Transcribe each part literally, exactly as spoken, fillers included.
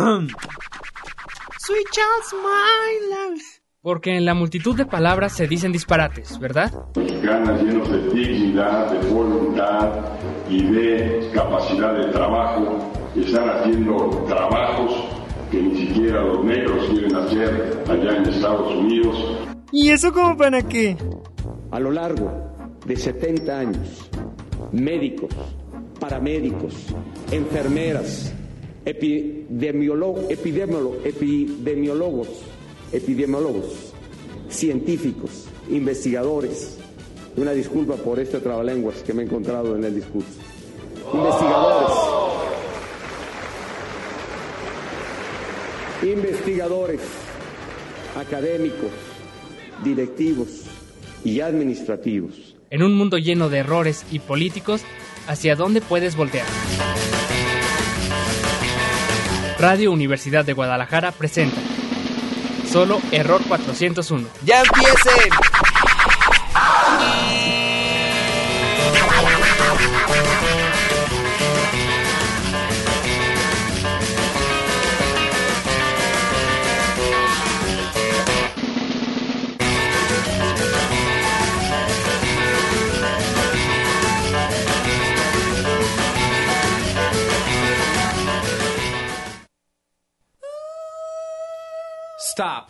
Sweet child's my love. Porque en la multitud de palabras se dicen disparates, ¿verdad? Mexicanas llenos de dignidad, de voluntad y de capacidad de trabajo, están haciendo trabajos que ni siquiera los negros quieren hacer allá en Estados Unidos. ¿Y eso como para qué? A lo largo de setenta años, médicos, paramédicos, enfermeras, epidemiólogos, epidemiólogos, epidemiólogos, epidemiólogos, científicos, investigadores. Una disculpa por este trabalenguas que me he encontrado en el discurso. Investigadores. Investigadores, académicos, directivos y administrativos. En un mundo lleno de errores y políticos, ¿hacia dónde puedes voltear? Radio Universidad de Guadalajara presenta Solo Error cuatrocientos uno. ¡Ya empiecen! Stop.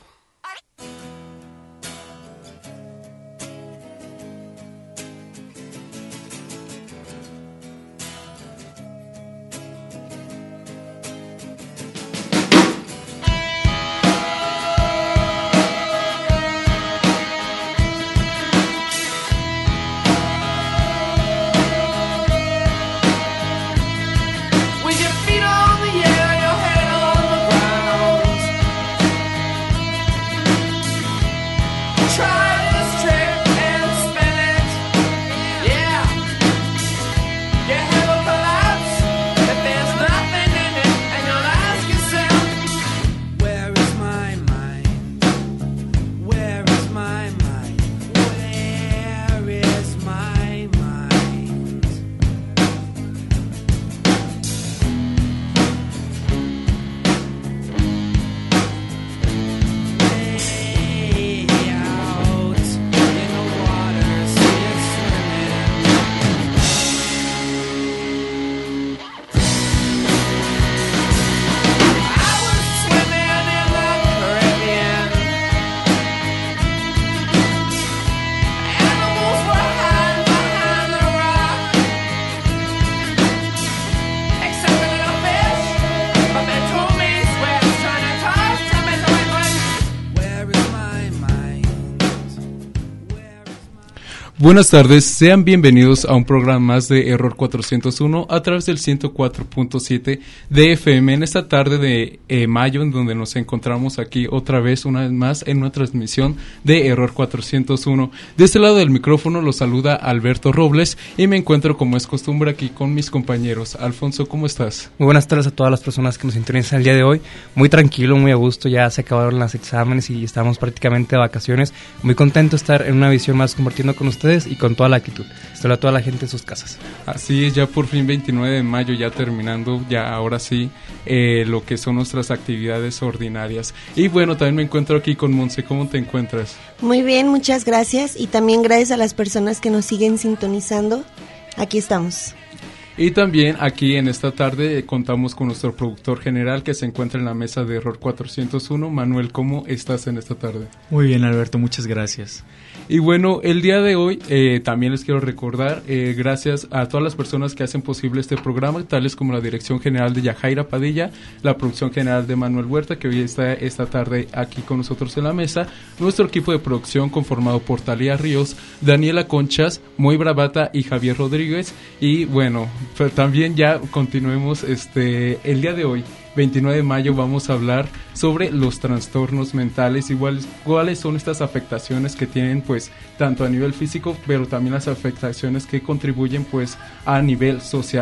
Buenas tardes, sean bienvenidos a un programa más de Error cuatrocientos uno a través del ciento cuatro punto siete de F M en esta tarde de eh, mayo, en donde nos encontramos aquí otra vez, una vez más, en una transmisión de Error cuatrocientos uno. De este lado del micrófono los saluda Alberto Robles y me encuentro, como es costumbre, aquí con mis compañeros. Alfonso, ¿cómo estás? Muy buenas tardes a todas las personas que nos sintonizan el día de hoy. Muy tranquilo, muy a gusto, ya se acabaron los exámenes y estamos prácticamente de vacaciones. Muy contento de estar en una visión más compartiendo con ustedes y con toda la actitud. Saludos a toda la gente en sus casas. Así es, ya por fin veintinueve de mayo, ya terminando, ya ahora sí, eh, lo que son nuestras actividades ordinarias. Y bueno, también me encuentro aquí con Monse. ¿Cómo te encuentras? Muy bien, muchas gracias, y también gracias a las personas que nos siguen sintonizando. Aquí estamos. Y también aquí en esta tarde eh, contamos con nuestro productor general que se encuentra en la mesa de Error cuatrocientos uno. Manuel, ¿cómo estás en esta tarde? Muy bien, Alberto, muchas gracias. Y bueno, el día de hoy eh, también les quiero recordar, eh, gracias a todas las personas que hacen posible este programa, tales como la dirección general de Yajaira Padilla, la producción general de Manuel Huerta, que hoy está esta tarde aquí con nosotros en la mesa, nuestro equipo de producción conformado por Talía Ríos, Daniela Conchas, Moy Bravata y Javier Rodríguez. Y bueno, pero también ya continuemos este el día de hoy, veintinueve de mayo, vamos a hablar sobre los trastornos mentales, igual cuáles son estas afectaciones que tienen pues tanto a nivel físico, pero también las afectaciones que contribuyen pues a nivel social.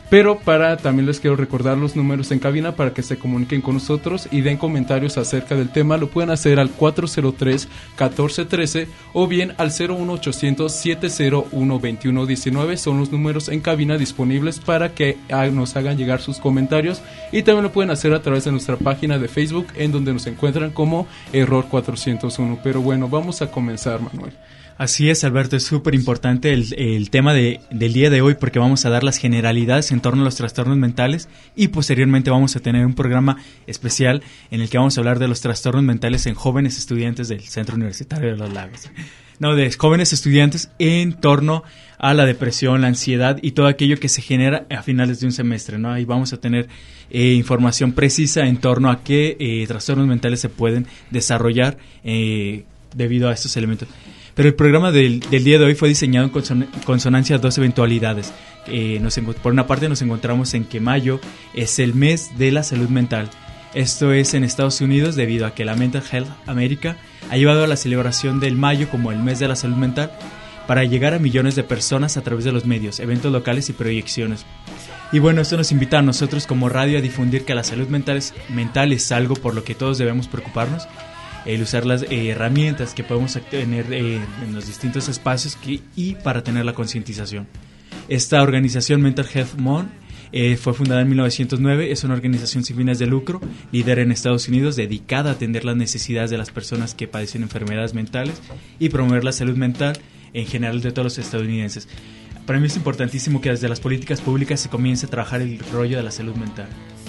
Pero para también les quiero recordar los números en cabina para que se comuniquen con nosotros y den comentarios acerca del tema. Lo pueden hacer al cuatro cero tres, uno cuatro uno tres o bien al cero uno ochocientos, siete cero uno, veintiuno diecinueve. Son los números en cabina disponibles para que nos hagan llegar sus comentarios, y también lo pueden hacer a través de nuestra página de Facebook, en donde nos encuentran como Error cuatrocientos uno. Pero bueno, vamos a comenzar, Manuel. Así es, Alberto, es súper importante el, el tema de, del día de hoy, porque vamos a dar las generalidades en torno a los trastornos mentales, y posteriormente vamos a tener un programa especial en el que vamos a hablar de los trastornos mentales en jóvenes estudiantes del Centro Universitario de Los Lagos. No, de jóvenes estudiantes en torno a la depresión, la ansiedad y todo aquello que se genera a finales de un semestre, ¿no? Ahí vamos a tener eh, información precisa en torno a qué eh, trastornos mentales se pueden desarrollar eh, debido a estos elementos. Pero el programa del, del día de hoy fue diseñado en conson- consonancia a dos eventualidades. Eh, nos, por una parte nos encontramos en que mayo es el mes de la salud mental. Esto es en Estados Unidos debido a que la Mental Health America ha llevado a la celebración del mayo como el mes de la salud mental para llegar a millones de personas a través de los medios, eventos locales y proyecciones. Y bueno, esto nos invita a nosotros como radio a difundir que la salud mental es, mental es algo por lo que todos debemos preocuparnos, el usar las eh, herramientas que podemos tener eh, en los distintos espacios que, y para tener la concientización. Esta organización Mental Health Month eh, fue fundada en mil novecientos nueve, es una organización sin fines de lucro, líder en Estados Unidos, dedicada a atender las necesidades de las personas que padecen enfermedades mentales y promover la salud mental en general de todos los estadounidenses. Para mí es importantísimo que desde las políticas públicas se comience a trabajar el rollo de la salud mental.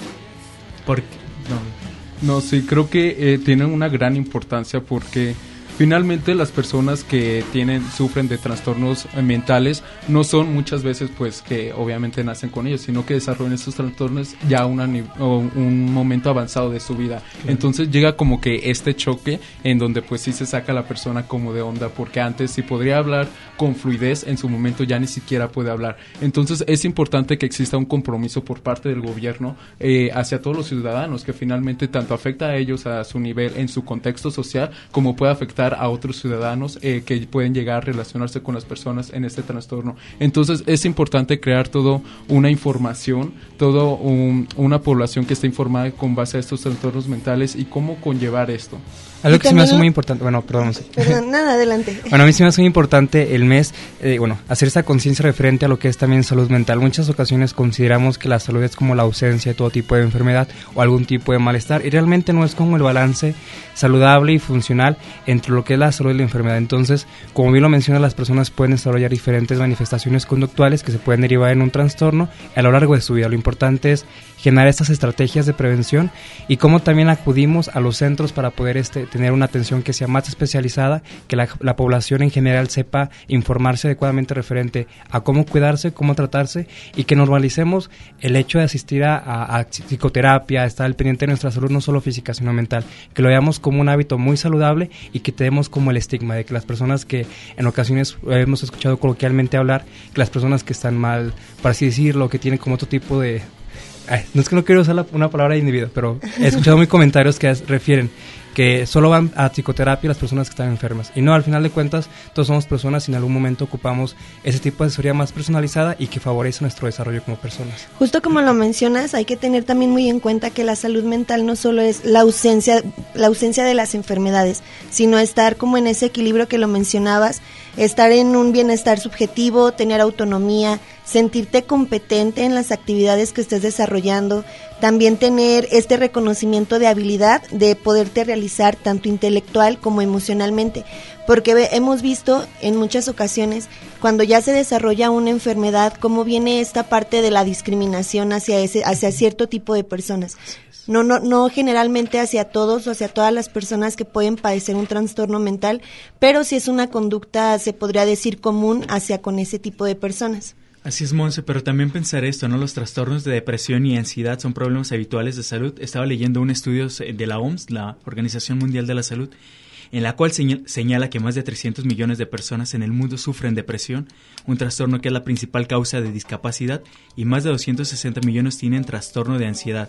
Porque, no... No, sí, creo que eh, tienen una gran importancia porque finalmente las personas que tienen sufren de trastornos eh, mentales no son muchas veces pues que obviamente nacen con ellos, sino que desarrollan estos trastornos ya a una, un momento avanzado de su vida. Claro. Entonces llega como que este choque en donde pues sí se saca a la persona como de onda, porque antes sí podría hablar con fluidez, en su momento ya ni siquiera puede hablar. Entonces es importante que exista un compromiso por parte del gobierno eh, hacia todos los ciudadanos, que finalmente tanto afecta a ellos a su nivel en su contexto social, como puede afectar a otros ciudadanos eh, que pueden llegar a relacionarse con las personas en este trastorno. Entonces es importante crear todo una información, todo un, una población que esté informada con base a estos trastornos mentales y cómo conllevar esto. Algo que sí me hace muy importante, bueno, perdón. Sí. Perdón, nada, adelante. Bueno, a mí sí me hace muy importante el mes, eh, bueno, hacer esa conciencia referente a lo que es también salud mental. Muchas ocasiones consideramos que la salud es como la ausencia de todo tipo de enfermedad o algún tipo de malestar, y realmente no es como el balance saludable y funcional entre lo que es la salud y la enfermedad. Entonces, como bien lo menciona, las personas pueden desarrollar diferentes manifestaciones conductuales que se pueden derivar en un trastorno a lo largo de su vida. Lo importante es generar estas estrategias de prevención y cómo también acudimos a los centros para poder este, tener una atención que sea más especializada, que la, la población en general sepa informarse adecuadamente referente a cómo cuidarse, cómo tratarse, y que normalicemos el hecho de asistir a, a, a psicoterapia, a estar al pendiente de nuestra salud, no solo física sino mental, que lo veamos como un hábito muy saludable y que tenemos como el estigma de que las personas que en ocasiones hemos escuchado coloquialmente hablar, que las personas que están mal, por así decirlo, que tienen como otro tipo de... Ay, no es que no quiero usar la, una palabra de individuo, pero he escuchado muy comentarios que es, refieren que solo van a psicoterapia las personas que están enfermas. Y no, al final de cuentas, todos somos personas y en algún momento ocupamos ese tipo de asesoría más personalizada y que favorece nuestro desarrollo como personas. Justo como lo mencionas, hay que tener también muy en cuenta que la salud mental no solo es la ausencia, la ausencia de las enfermedades, sino estar como en ese equilibrio que lo mencionabas, estar en un bienestar subjetivo, tener autonomía, sentirte competente en las actividades que estés desarrollando, también tener este reconocimiento de habilidad de poderte realizar tanto intelectual como emocionalmente, porque ve, hemos visto en muchas ocasiones cuando ya se desarrolla una enfermedad cómo viene esta parte de la discriminación hacia ese hacia cierto tipo de personas. No, no, no generalmente hacia todos o hacia todas las personas que pueden padecer un trastorno mental, pero sí es una conducta, se podría decir, común hacia con ese tipo de personas. Así es, Monse, pero también pensar esto, ¿no? Los trastornos de depresión y ansiedad son problemas habituales de salud. Estaba leyendo un estudio de la O M S, la Organización Mundial de la Salud, en la cual señala que más de trescientos millones de personas en el mundo sufren depresión, un trastorno que es la principal causa de discapacidad, y más de doscientos sesenta millones tienen trastorno de ansiedad.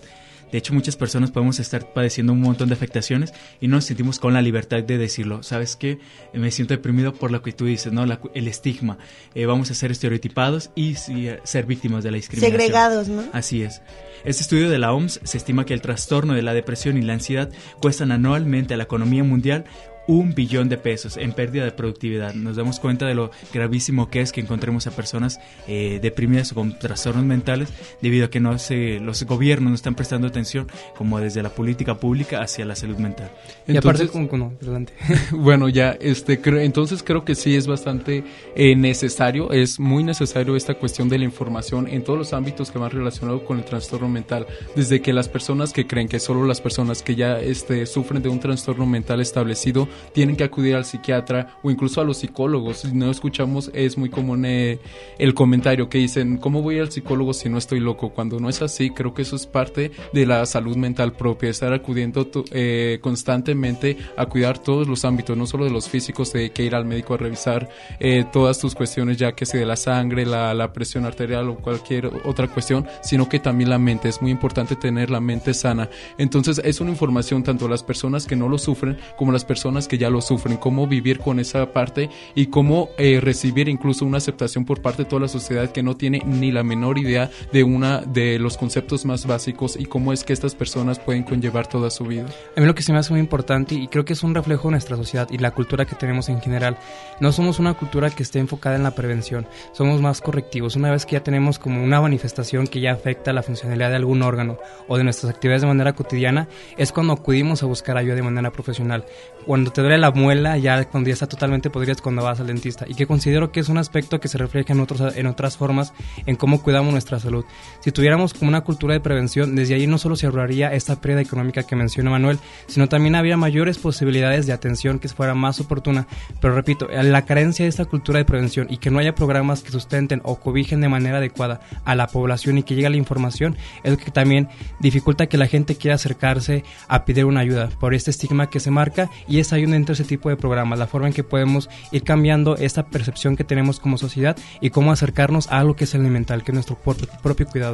De hecho, muchas personas podemos estar padeciendo un montón de afectaciones y no nos sentimos con la libertad de decirlo. ¿Sabes qué? Me siento deprimido por lo que tú dices, ¿no? La, el estigma. Eh, vamos a ser estereotipados y sí, ser víctimas de la discriminación. Segregados, ¿no? Así es. Este estudio de la O M S se estima que el trastorno de la depresión y la ansiedad cuestan anualmente a la economía mundial un billón de pesos en pérdida de productividad. Nos damos cuenta de lo gravísimo que es que encontremos a personas eh, deprimidas o con trastornos mentales debido a que no se, los gobiernos no están prestando atención como desde la política pública hacia la salud mental. Y Entonces, aparte, como, no, adelante. Bueno, ya, este, creo, entonces creo que sí es bastante eh, necesario, es muy necesario esta cuestión de la información en todos los ámbitos que van relacionados con el trastorno mental, desde que las personas que creen que solo las personas que ya este, sufren de un trastorno mental establecido tienen que acudir al psiquiatra o incluso a los psicólogos. Si no escuchamos, es muy común eh, el comentario que dicen, ¿cómo voy al psicólogo si no estoy loco? Cuando no es así, creo que eso es parte de la salud mental propia, estar acudiendo eh, constantemente a cuidar todos los ámbitos, no solo de los físicos, de que ir al médico a revisar eh, todas tus cuestiones, ya que sea de la sangre, la, la presión arterial o cualquier otra cuestión, sino que también la mente. Es muy importante tener la mente sana. Entonces es una información tanto a las personas que no lo sufren como a las personas que ya lo sufren, cómo vivir con esa parte y cómo eh, recibir incluso una aceptación por parte de toda la sociedad que no tiene ni la menor idea de una de los conceptos más básicos y cómo es que estas personas pueden conllevar toda su vida. A mí lo que se me hace muy importante y creo que es un reflejo de nuestra sociedad y la cultura que tenemos en general, no somos una cultura que esté enfocada en la prevención, somos más correctivos. Una vez que ya tenemos como una manifestación que ya afecta la funcionalidad de algún órgano o de nuestras actividades de manera cotidiana, es cuando acudimos a buscar ayuda de manera profesional. Cuando te duele la muela, ya cuando ya está totalmente podrida es cuando vas al dentista, y que considero que es un aspecto que se refleja en, otros, en otras formas en cómo cuidamos nuestra salud. Si tuviéramos como una cultura de prevención, desde ahí no solo se ahorraría esta pérdida económica que menciona Manuel, sino también habría mayores posibilidades de atención que fuera más oportuna. Pero repito, la carencia de esta cultura de prevención y que no haya programas que sustenten o cobijen de manera adecuada a la población y que llegue la información, es lo que también dificulta que la gente quiera acercarse a pedir una ayuda por este estigma que se marca. Y es ahí donde entra ese tipo de programas, la forma en que podemos ir cambiando esta percepción que tenemos como sociedad y cómo acercarnos a algo que es el mental, que es nuestro propio, propio cuidado.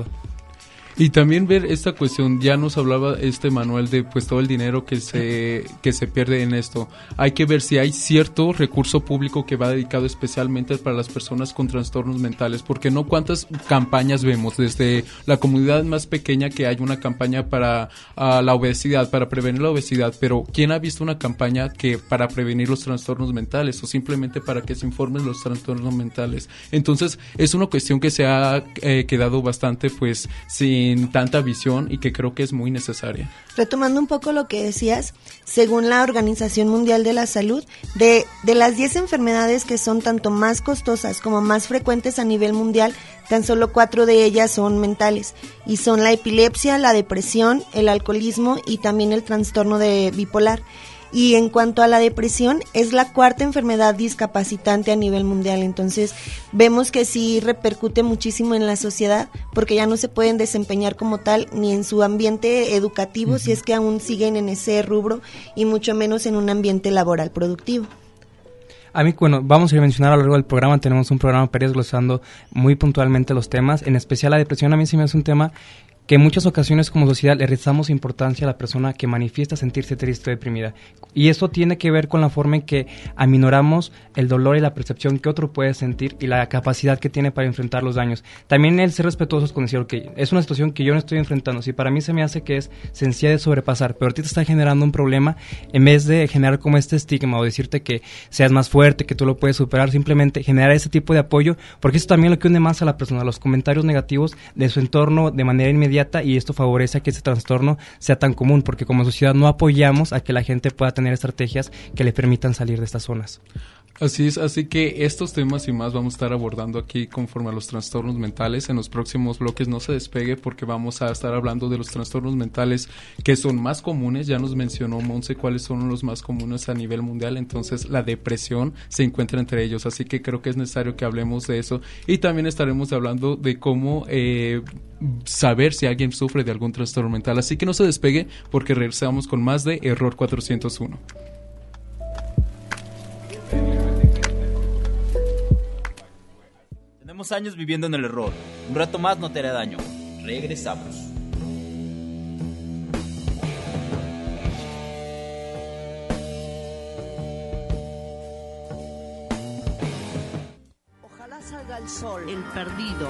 Y también ver esta cuestión, ya nos hablaba este Manuel de pues todo el dinero que se que se pierde en esto. Hay que ver si hay cierto recurso público que va dedicado especialmente para las personas con trastornos mentales, porque no cuántas campañas vemos desde la comunidad más pequeña que hay una campaña para uh, la obesidad, para prevenir la obesidad, pero ¿quién ha visto una campaña que para prevenir los trastornos mentales o simplemente para que se informen los trastornos mentales? Entonces es una cuestión que se ha eh, quedado bastante pues sin tanta visión y que creo que es muy necesaria. Retomando un poco lo que decías, según la Organización Mundial de la Salud, de, de las diez enfermedades que son tanto más costosas como más frecuentes a nivel mundial, tan solo cuatro de ellas son mentales, y son la epilepsia, la depresión, el alcoholismo y también el trastorno de bipolar. Y en cuanto a la depresión, es la cuarta enfermedad discapacitante a nivel mundial. Entonces vemos que sí repercute muchísimo en la sociedad, porque ya no se pueden desempeñar como tal ni en su ambiente educativo, uh-huh. si es que aún siguen en ese rubro, y mucho menos en un ambiente laboral productivo. A mí, bueno, vamos a ir a mencionar a lo largo del programa, tenemos un programa para ir desglosando muy puntualmente los temas, en especial la depresión. A mí sí me hace un tema que en muchas ocasiones como sociedad le restamos importancia a la persona que manifiesta sentirse triste o deprimida. Y esto tiene que ver con la forma en que aminoramos el dolor y la percepción que otro puede sentir y la capacidad que tiene para enfrentar los daños. También el ser respetuosos con decir, ok, es una situación que yo no estoy enfrentando. Si para mí se me hace que es sencilla de sobrepasar, pero a ti te está generando un problema, en vez de generar como este estigma o decirte que seas más fuerte, que tú lo puedes superar, simplemente generar ese tipo de apoyo, porque eso también lo que une más a la persona, los comentarios negativos de su entorno de manera inmediata, y esto favorece a que ese trastorno sea tan común, porque como sociedad no apoyamos a que la gente pueda tener estrategias que le permitan salir de estas zonas. Así es, así que estos temas y más vamos a estar abordando aquí conforme a los trastornos mentales. En los próximos bloques no se despegue, porque vamos a estar hablando de los trastornos mentales que son más comunes. Ya nos mencionó Monse cuáles son los más comunes a nivel mundial, entonces la depresión se encuentra entre ellos, así que creo que es necesario que hablemos de eso, y también estaremos hablando de cómo eh, saber si alguien sufre de algún trastorno mental. Así que no se despegue, porque regresamos con más de Error cuatrocientos uno. Tenemos años viviendo en el error. Un rato más no te hará daño. Regresamos. al sol, el perdido.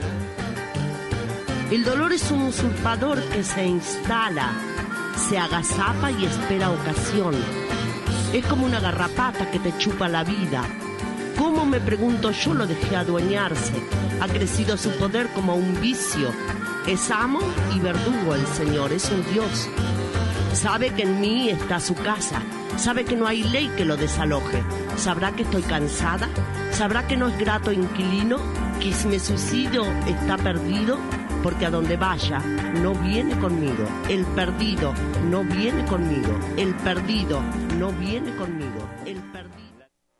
El dolor es un usurpador que se instala, se agazapa y espera ocasión. Es como una garrapata que te chupa la vida. ¿Cómo, me pregunto yo, lo dejé adueñarse? Ha crecido su poder como un vicio. Es amo y verdugo el Señor, es un Dios. Sabe que en mí está su casa. Sabe que no hay ley que lo desaloje. Sabrá que estoy cansada. Sabrá que no es grato inquilino. Que si me suicido está perdido. Porque a donde vaya no viene conmigo. El perdido no viene conmigo. El perdido no viene conmigo. El perdido.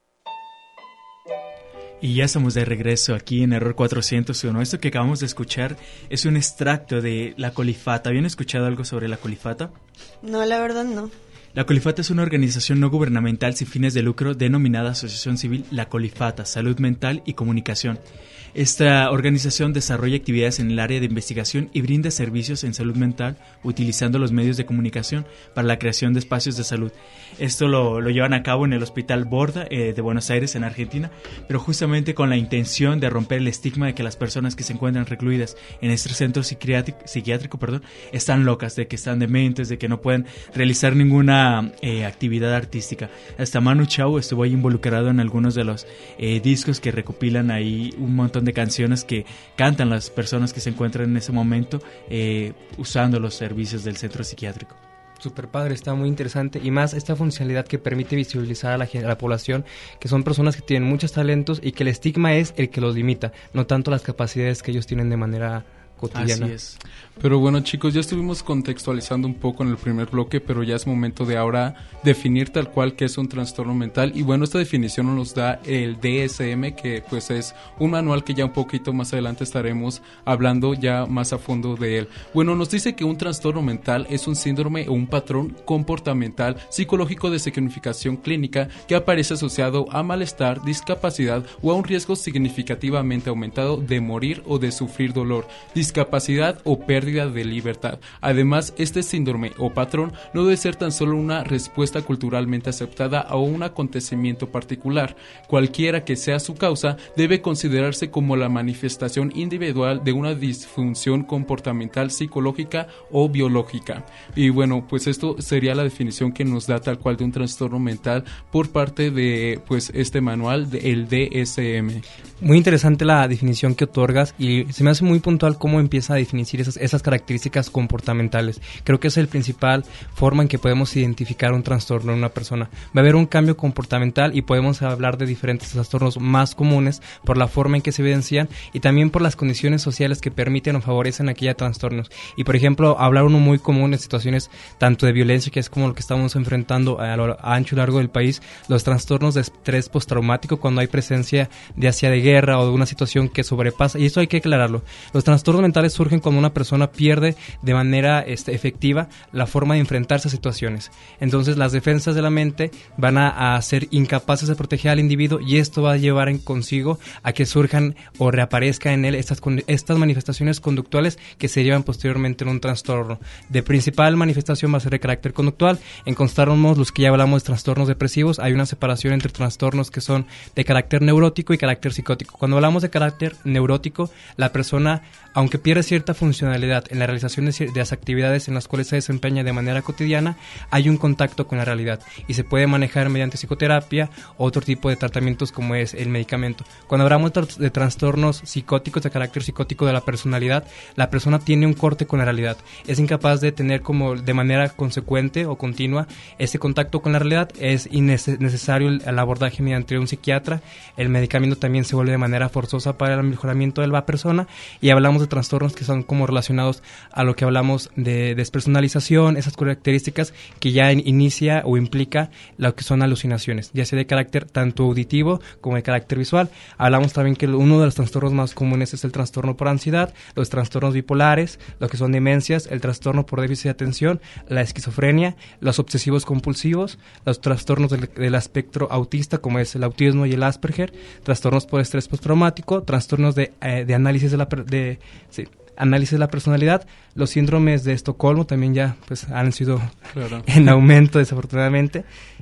Y ya estamos de regreso aquí en Error cuatrocientos uno. Esto que acabamos de escuchar es un extracto de La Colifata. ¿Habían escuchado algo sobre La Colifata? No, la verdad no. La Colifata es una organización no gubernamental sin fines de lucro denominada Asociación Civil La Colifata, Salud Mental y Comunicación. Esta organización desarrolla actividades en el área de investigación y brinda servicios en salud mental utilizando los medios de comunicación para la creación de espacios de salud. Esto lo, lo llevan a cabo en el Hospital Borda eh, de Buenos Aires, en Argentina, pero justamente con la intención de romper el estigma de que las personas que se encuentran recluidas en este centro psiquiátrico, psiquiátrico perdón, están locas, de que están dementes, de que no pueden realizar ninguna eh, actividad artística. Hasta Manu Chao estuvo ahí involucrado en algunos de los eh, discos que recopilan ahí un montón de canciones que cantan las personas que se encuentran en ese momento eh, usando los servicios del centro psiquiátrico. Super padre, está muy interesante, y más esta funcionalidad que permite visibilizar a la, a la población, que son personas que tienen muchos talentos y que el estigma es el que los limita, no tanto las capacidades que ellos tienen de manera cotidiana. Así es. Pero bueno, chicos, ya estuvimos contextualizando un poco en el primer bloque, pero ya es momento de ahora definir tal cual qué es un trastorno mental. Y bueno, esta definición nos da el D S M, que pues es un manual que ya un poquito más adelante estaremos hablando ya más a fondo de él. Bueno, nos dice que un trastorno mental es un síndrome o un patrón comportamental psicológico de significación clínica que aparece asociado a malestar, discapacidad o a un riesgo significativamente aumentado de morir o de sufrir dolor, discapacidad o pérdida de libertad. Además, este síndrome o patrón no debe ser tan solo una respuesta culturalmente aceptada a un acontecimiento particular. Cualquiera que sea su causa, debe considerarse como la manifestación individual de una disfunción comportamental psicológica o biológica. Y bueno, pues esto sería la definición que nos da tal cual de un trastorno mental por parte de pues este manual, de, el D S M. Muy interesante la definición que otorgas, y se me hace muy puntual cómo empieza a definir esas, esas características comportamentales. Creo que es el principal forma en que podemos identificar un trastorno en una persona. Va a haber un cambio comportamental y podemos hablar de diferentes trastornos más comunes por la forma en que se evidencian y también por las condiciones sociales que permiten o favorecen aquellos trastornos. Y por ejemplo, hablar uno muy común en situaciones tanto de violencia, que es como lo que estamos enfrentando a lo ancho y largo del país, los trastornos de estrés postraumático cuando hay presencia de hacia de guerra o de una situación que sobrepasa, y esto hay que aclararlo. Los trastornos mentales surgen cuando una persona pierde de manera este, efectiva la forma de enfrentarse a situaciones. Entonces las defensas de la mente van a, a ser incapaces de proteger al individuo, y esto va a llevar en consigo a que surjan o reaparezcan en él estas, estas manifestaciones conductuales que se llevan posteriormente en un trastorno. De principal manifestación va a ser de carácter conductual. En constamos los que ya hablamos de trastornos depresivos, hay una separación entre trastornos que son de carácter neurótico y carácter psicótico. Cuando hablamos de carácter neurótico, la persona, aunque pierde cierta funcionalidad en la realización de, de las actividades en las cuales se desempeña de manera cotidiana, hay un contacto con la realidad y se puede manejar mediante psicoterapia o otro tipo de tratamientos como es el medicamento. Cuando hablamos de trastornos psicóticos, de carácter psicótico de la personalidad, la persona tiene un corte con la realidad, es incapaz de tener como de manera consecuente o continua ese contacto con la realidad, es innecesario el, el abordaje mediante un psiquiatra, el medicamento también se vuelve de manera forzosa para el mejoramiento de la persona, y hablamos de trastornos que son como relacionados a lo que hablamos de despersonalización, esas características que ya in, inicia o implica lo que son alucinaciones, ya sea de carácter tanto auditivo como de carácter visual. Hablamos también que uno de los trastornos más comunes es el trastorno por ansiedad, los trastornos bipolares, lo que son demencias, el trastorno por déficit de atención, la esquizofrenia, los obsesivos compulsivos, los trastornos del, del espectro autista como es el autismo y el Asperger, trastornos por estrés postraumático, trastornos de, eh, de análisis de la de, sí, análisis de la personalidad, los síndromes de Estocolmo también ya pues han sido claro. en aumento desafortunadamente,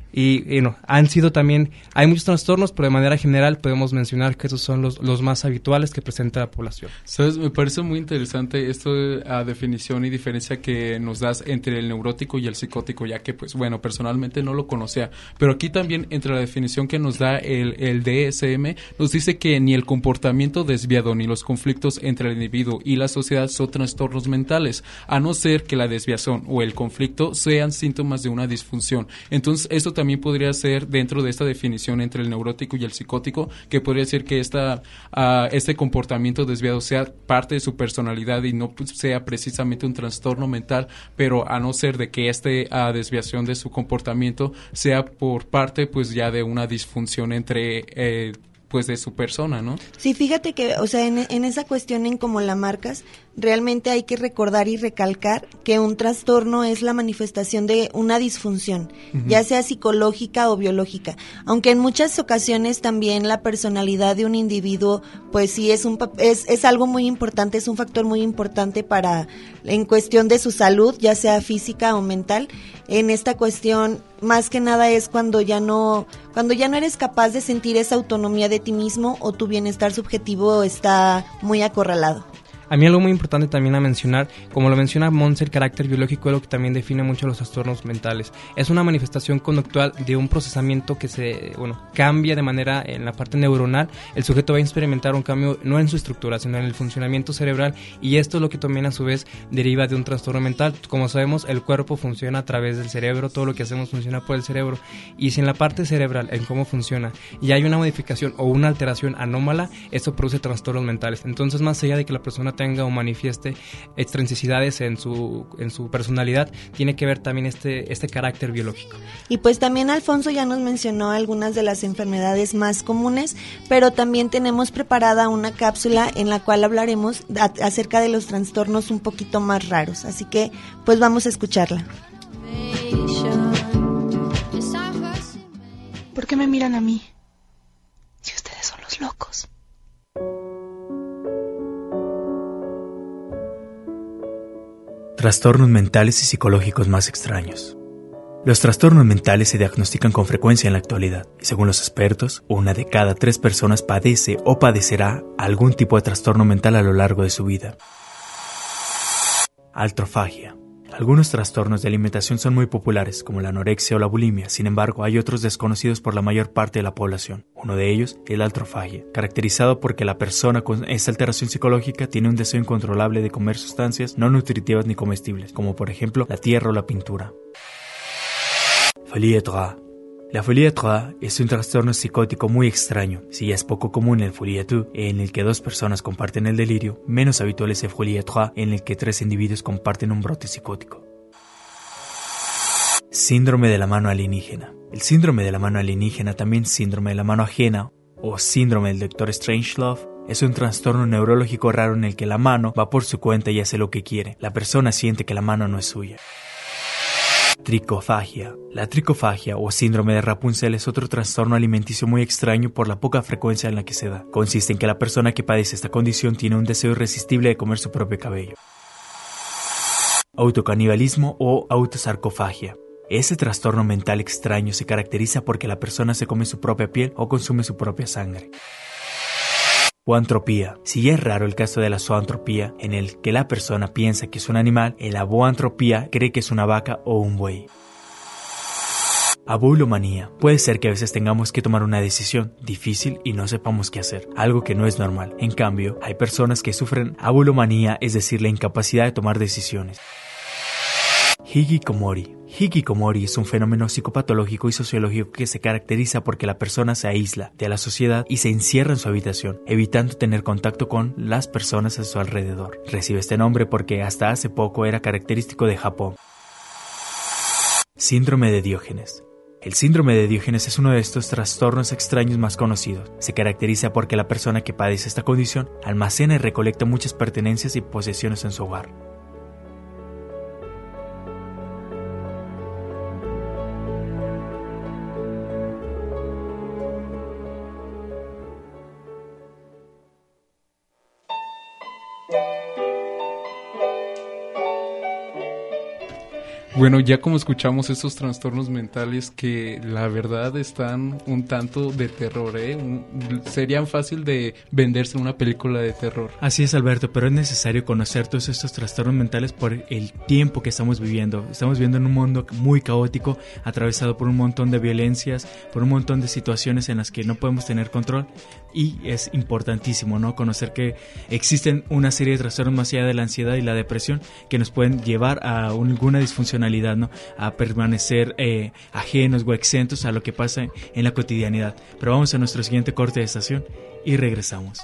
Y, y no, han sido también, hay muchos trastornos, pero de manera general podemos mencionar que esos son los, los más habituales que presenta la población. ¿Sabes? Me parece muy interesante esto de a definición y diferencia que nos das entre el neurótico y el psicótico, ya que, pues, bueno, personalmente no lo conocía, pero aquí también entre la definición que nos da el, el D S M, nos dice que ni el comportamiento desviado ni los conflictos entre el individuo y la sociedad son trastornos mentales, a no ser que la desviación o el conflicto sean síntomas de una disfunción. Entonces, esto también también podría ser dentro de esta definición entre el neurótico y el psicótico, que podría decir que esta, uh, este comportamiento desviado sea parte de su personalidad y no pues, sea precisamente un trastorno mental, pero a no ser de que esta uh, desviación de su comportamiento sea por parte pues ya de una disfunción entre eh, pues de su persona, ¿no? Sí, fíjate que, o sea, en, en esa cuestión en cómo la marcas, realmente hay que recordar y recalcar que un trastorno es la manifestación de una disfunción, uh-huh. ya sea psicológica o biológica, aunque en muchas ocasiones también la personalidad de un individuo, pues sí es un es, es algo muy importante, es un factor muy importante para, en cuestión de su salud, ya sea física o mental. En esta cuestión, más que nada es cuando ya no, cuando ya no eres capaz de sentir esa autonomía de ti mismo o tu bienestar subjetivo está muy acorralado. A mí algo muy importante también a mencionar, como lo menciona Montse, el carácter biológico es lo que también define mucho los trastornos mentales. Es una manifestación conductual de un procesamiento que se, bueno, cambia de manera en la parte neuronal. El sujeto va a experimentar un cambio no en su estructura, sino en el funcionamiento cerebral, y esto es lo que también a su vez deriva de un trastorno mental. Como sabemos, el cuerpo funciona a través del cerebro, todo lo que hacemos funciona por el cerebro, y si en la parte cerebral, en cómo funciona, y hay una modificación o una alteración anómala, esto produce trastornos mentales. Entonces, más allá de que la persona tenga o manifieste extrinsicidades en su en su personalidad, tiene que ver también este este carácter biológico. Y pues también Alfonso ya nos mencionó algunas de las enfermedades más comunes, pero también tenemos preparada una cápsula en la cual hablaremos a, acerca de los trastornos un poquito más raros, así que pues vamos a escucharla. ¿Por qué me miran a mí? Si ustedes son los locos. Trastornos mentales y psicológicos más extraños. Los trastornos mentales se diagnostican con frecuencia en la actualidad, y según los expertos, una de cada tres personas padece o padecerá algún tipo de trastorno mental a lo largo de su vida. Altrofagia. Algunos trastornos de alimentación son muy populares, como la anorexia o la bulimia. Sin embargo, hay otros desconocidos por la mayor parte de la población. Uno de ellos es la altrofagia, caracterizado porque la persona con esta alteración psicológica tiene un deseo incontrolable de comer sustancias no nutritivas ni comestibles, como por ejemplo la tierra o la pintura. Folie à trois. La folie à trois es un trastorno psicótico muy extraño. Si ya es poco común el folie à deux, en el que dos personas comparten el delirio, menos habitual es el folie à trois, en el que tres individuos comparten un brote psicótico. Síndrome de la mano alienígena. El síndrome de la mano alienígena, también síndrome de la mano ajena o síndrome del doctor Strangelove, es un trastorno neurológico raro en el que la mano va por su cuenta y hace lo que quiere. La persona siente que la mano no es suya. Tricofagia. La tricofagia o síndrome de Rapunzel es otro trastorno alimenticio muy extraño por la poca frecuencia en la que se da. Consiste en que la persona que padece esta condición tiene un deseo irresistible de comer su propio cabello. Autocanibalismo o autosarcofagia. Este trastorno mental extraño se caracteriza porque la persona se come su propia piel o consume su propia sangre. Boantropía. Si ya es raro el caso de la zoantropía, en el que la persona piensa que es un animal, en la boantropía cree que es una vaca o un buey. Abulomanía. Puede ser que a veces tengamos que tomar una decisión difícil y no sepamos qué hacer, algo que no es normal. En cambio, hay personas que sufren abulomanía, es decir, la incapacidad de tomar decisiones. Hikikomori. Hikikomori es un fenómeno psicopatológico y sociológico que se caracteriza porque la persona se aísla de la sociedad y se encierra en su habitación, evitando tener contacto con las personas a su alrededor. Recibe este nombre porque hasta hace poco era característico de Japón. Síndrome de Diógenes. El síndrome de Diógenes es uno de estos trastornos extraños más conocidos. Se caracteriza porque la persona que padece esta condición almacena y recolecta muchas pertenencias y posesiones en su hogar. Bueno, ya como escuchamos estos trastornos mentales que la verdad están un tanto de terror, ¿eh? Un, serían fácil de venderse en una película de terror. Así es, Alberto, pero es necesario conocer todos estos trastornos mentales por el tiempo que estamos viviendo. Estamos viviendo en un mundo muy caótico, atravesado por un montón de violencias, por un montón de situaciones en las que no podemos tener control, y es importantísimo, ¿no?, conocer que existen una serie de trastornos más allá de la ansiedad y la depresión que nos pueden llevar a alguna disfuncionalidad, ¿no?, a permanecer eh, ajenos o exentos a lo que pasa en la cotidianidad. Pero vamos a nuestro siguiente corte de estación y regresamos.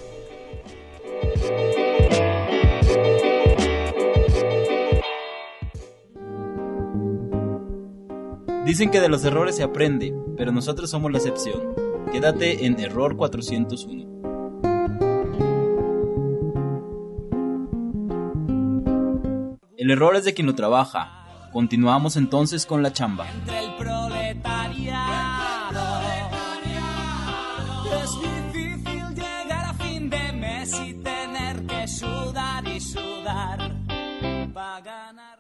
Dicen que de los errores se aprende, pero nosotros somos la excepción. Quédate en Error cuatrocientos uno. El error es de quien lo trabaja. Continuamos entonces con la chamba. Entre el proletariado es difícil llegar a fin de mes y tener que sudar y sudar para ganar.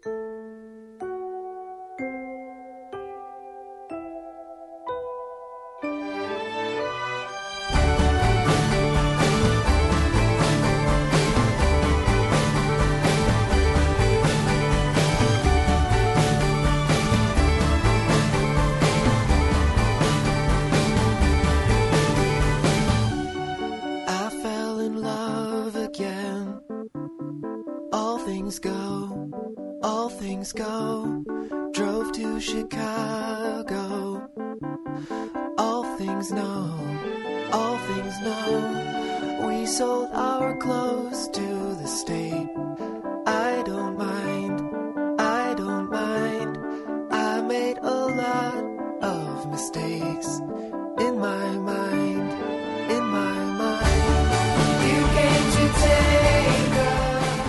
Go, all things go, drove to Chicago, all things know, all things know, we sold our clothes to the state, I don't mind, I don't mind, I made a lot of mistakes, in my mind, in my mind, you came to take us.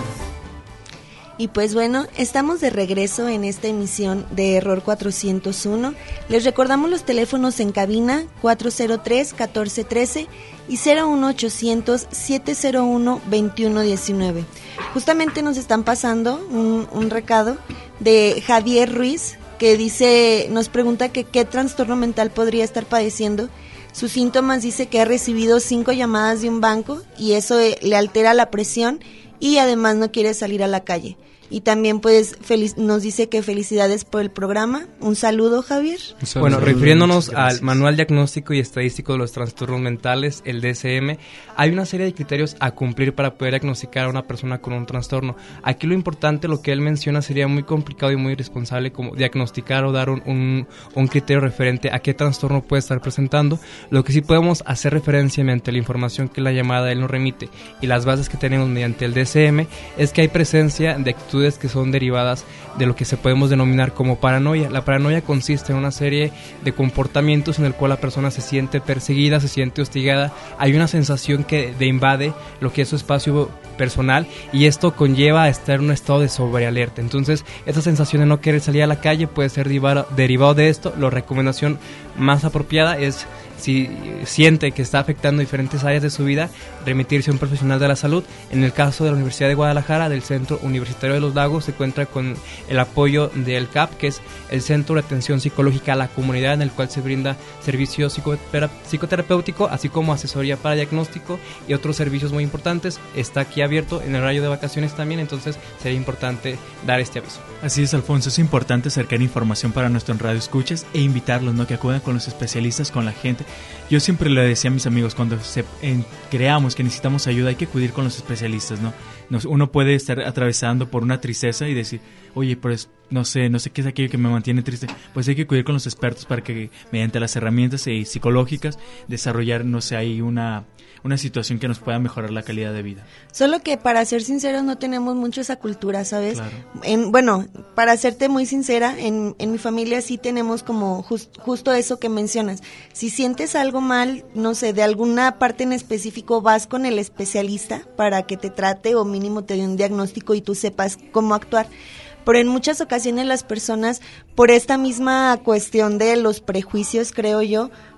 Y pues bueno, estamos de regreso en esta emisión de Error cuatrocientos uno. Les recordamos los teléfonos en cabina cuatro cero tres, uno cuatro uno tres y cero uno ochocientos, siete cero uno, veintiuno diecinueve. Justamente nos están pasando un, un recado de Javier Ruiz, que dice, nos pregunta que qué trastorno mental podría estar padeciendo. Sus síntomas, dice que ha recibido cinco llamadas de un banco y eso le altera la presión y además no quiere salir a la calle. Y también pues feliz, nos dice que felicidades por el programa. Un saludo, Javier. Un saludo. Bueno, refiriéndonos al Manual Diagnóstico y Estadístico de los Trastornos Mentales, el D S M, hay una serie de criterios a cumplir para poder diagnosticar a una persona con un trastorno. Aquí lo importante, lo que él menciona, sería muy complicado y muy irresponsable como diagnosticar o dar un, un, un criterio referente a qué trastorno puede estar presentando. Lo que sí podemos hacer referencia mediante la información que la llamada él nos remite y las bases que tenemos mediante el D S M es que hay presencia de actitudes que son derivadas de lo que se podemos denominar como paranoia. La paranoia consiste en una serie de comportamientos en el cual la persona se siente perseguida, se siente hostigada, hay una sensación que de invade lo que es su espacio personal y esto conlleva a estar en un estado de sobrealerta. Entonces, esa sensación de no querer salir a la calle puede ser derivado, derivado de esto. La recomendación más apropiada es, si siente que está afectando diferentes áreas de su vida, remitirse a un profesional de la salud. En el caso de la Universidad de Guadalajara, del Centro Universitario de los Lagos, se cuenta con el apoyo del C A P, que es el Centro de Atención Psicológica a la Comunidad, en el cual se brinda servicio psicotera- psicoterapéutico, así como asesoría para diagnóstico y otros servicios muy importantes. Está aquí abierto en el horario de vacaciones también, entonces sería importante dar este aviso. Así es, Alfonso, es importante acercar información para nuestros radioescuchas e invitarlos, ¿no?, que acudan con los especialistas, con la gente. Yo siempre le decía a mis amigos, cuando se, en, creamos que necesitamos ayuda, hay que acudir con los especialistas, ¿no? Nos, uno puede estar atravesando por una tristeza y decir, oye, pues no sé, no sé qué es aquello que me mantiene triste. Pues hay que acudir con los expertos para que, mediante las herramientas eh, psicológicas, desarrollar, no sé, ahí una... una situación que nos pueda mejorar la calidad de vida. Solo que, para ser sinceros, no tenemos mucho esa cultura, ¿sabes? Claro. En, bueno, para serte muy sincera, en, en mi familia sí tenemos como just, justo eso que mencionas. Si sientes algo mal, no sé, de alguna parte en específico, vas con el especialista para que te trate o mínimo te dé un diagnóstico y tú sepas cómo actuar. Pero en muchas ocasiones las personas, por esta misma cuestión de los prejuicios, creo yo,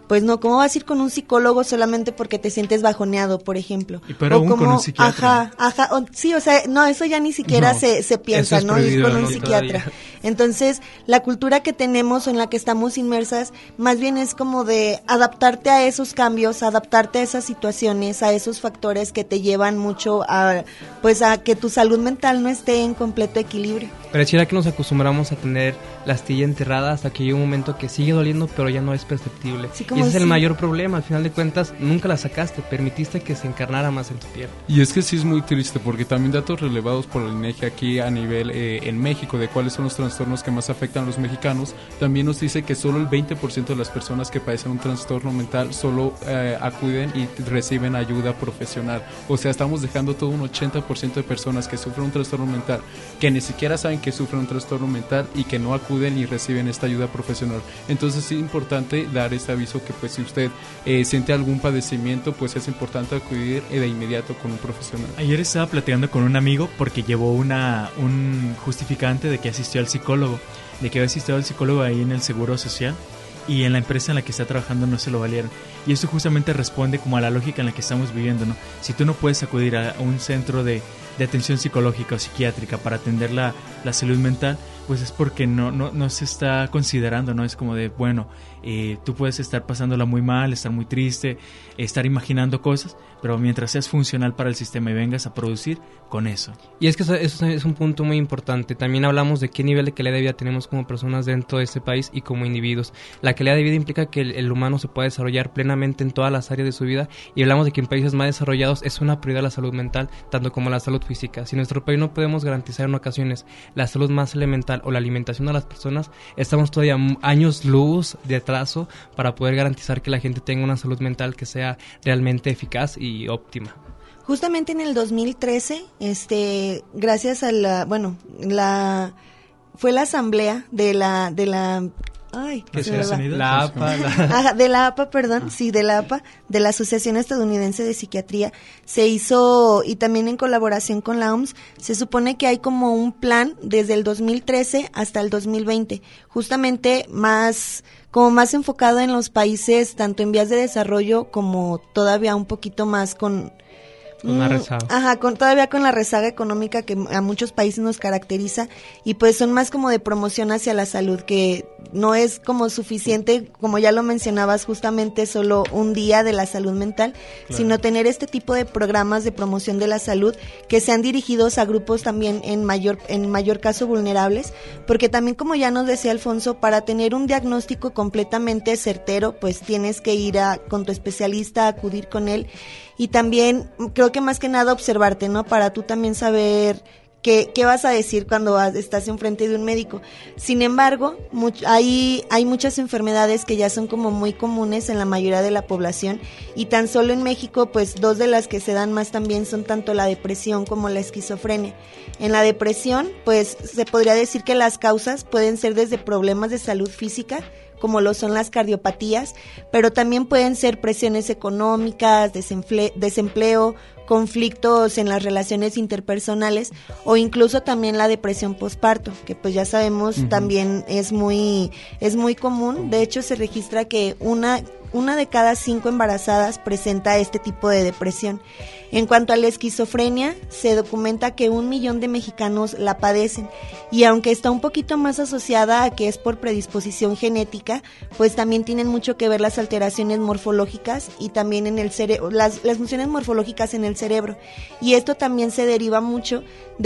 pues no, ¿cómo vas a ir con un psicólogo solamente porque te sientes bajoneado, por ejemplo? Y pero o aún como, con un psiquiatra. Ajá, ajá, o, sí, o sea, no, eso ya ni siquiera No, se, se piensa, es ¿no? prohibido, Ir con un ¿no? psiquiatra. Todavía. Entonces, la cultura que tenemos o en la que estamos inmersas, más bien es como de adaptarte a esos cambios, adaptarte a esas situaciones, a esos factores que te llevan mucho a, pues a que tu salud mental no esté en completo equilibrio. Pareciera que nos acostumbramos a tener la astilla enterrada hasta que llega un momento que sigue doliendo, pero ya no es perceptible. Sí, y como ese es el si- mayor problema. Al final de cuentas, nunca la sacaste, permitiste que se encarnara más en tu piel. Y es que sí es muy triste porque también datos relevados por el INEGI aquí a nivel eh, en México de cuáles son los trastornos que más afectan a los mexicanos, también nos dice que solo el veinte por ciento de las personas que padecen un trastorno mental solo eh, acuden y reciben ayuda profesional. O sea, estamos dejando todo un ochenta por ciento de personas que sufren un trastorno mental, que ni siquiera saben que sufren un trastorno mental y que no acuden y reciben esta ayuda profesional. Entonces sí es importante dar este aviso que pues si usted eh, siente algún padecimiento, pues es importante acudir eh, de inmediato con un profesional. Ayer estaba platicando con un amigo porque llevó una un justificante de que asistió al psicólogo, de que había asistido al psicólogo ahí en el Seguro Social y en la empresa en la que está trabajando no se lo valieron. Y esto justamente responde como a la lógica en la que estamos viviendo, ¿no? Si tú no puedes acudir a un centro de, de atención psicológica o psiquiátrica para atender la, la salud mental, pues es porque no, no, no se está considerando, ¿no? Es como de, bueno, eh, tú puedes estar pasándola muy mal, estar muy triste, estar imaginando cosas, pero mientras seas funcional para el sistema y vengas a producir, con eso. Y es que eso, eso es un punto muy importante. También hablamos de qué nivel de calidad de vida tenemos como personas dentro de este país y como individuos. La calidad de vida implica que el, el humano se pueda desarrollar plenamente en todas las áreas de su vida, y hablamos de que en países más desarrollados es una prioridad la salud mental, tanto como la salud física. Si en nuestro país no podemos garantizar en ocasiones la salud más elemental o la alimentación de las personas, estamos todavía años luz de atraso para poder garantizar que la gente tenga una salud mental que sea realmente eficaz y óptima. Justamente en el dos mil trece, este, gracias a la, bueno, la, fue la asamblea de la, de la, ay, ¿Qué se me es va. eso? La A P A, la... Ajá, de la A P A, perdón, sí, de la A P A, de la Asociación Estadounidense de Psiquiatría, se hizo, y también en colaboración con la O M S, se supone que hay como un plan desde el dos mil trece hasta el dos mil veinte, justamente más, como más enfocado en los países, tanto en vías de desarrollo como todavía un poquito más con... Con la rezaga. Ajá, con, todavía con la rezaga económica que a muchos países nos caracteriza, y pues son más como de promoción hacia la salud, que no es como suficiente, como ya lo mencionabas, justamente solo un día de la salud mental, claro, sino tener este tipo de programas de promoción de la salud que sean dirigidos a grupos también en mayor, en mayor caso vulnerables, porque también, como ya nos decía Alfonso, para tener un diagnóstico completamente certero, pues tienes que ir a, con tu especialista, acudir con él. Y también creo que más que nada observarte, ¿no? Para tú también saber qué, qué vas a decir cuando vas, estás enfrente de un médico. Sin embargo, much, hay, hay muchas enfermedades que ya son como muy comunes en la mayoría de la población, y tan solo en México, pues dos de las que se dan más también son tanto la depresión como la esquizofrenia. En la depresión, pues se podría decir que las causas pueden ser desde problemas de salud física, como lo son las cardiopatías, pero también pueden ser presiones económicas, desempleo, desempleo, conflictos en las relaciones interpersonales, o incluso también la depresión posparto, que pues ya sabemos uh-huh. también es muy es muy común. De hecho, se registra que una una de cada cinco embarazadas presenta este tipo de depresión. En cuanto a la esquizofrenia, se documenta que un millón de mexicanos la padecen, y aunque está un poquito más asociada a que es por predisposición genética, pues también tienen mucho que ver las alteraciones morfológicas y también en el cerebro, las, las funciones morfológicas en el cerebro, y esto también se deriva mucho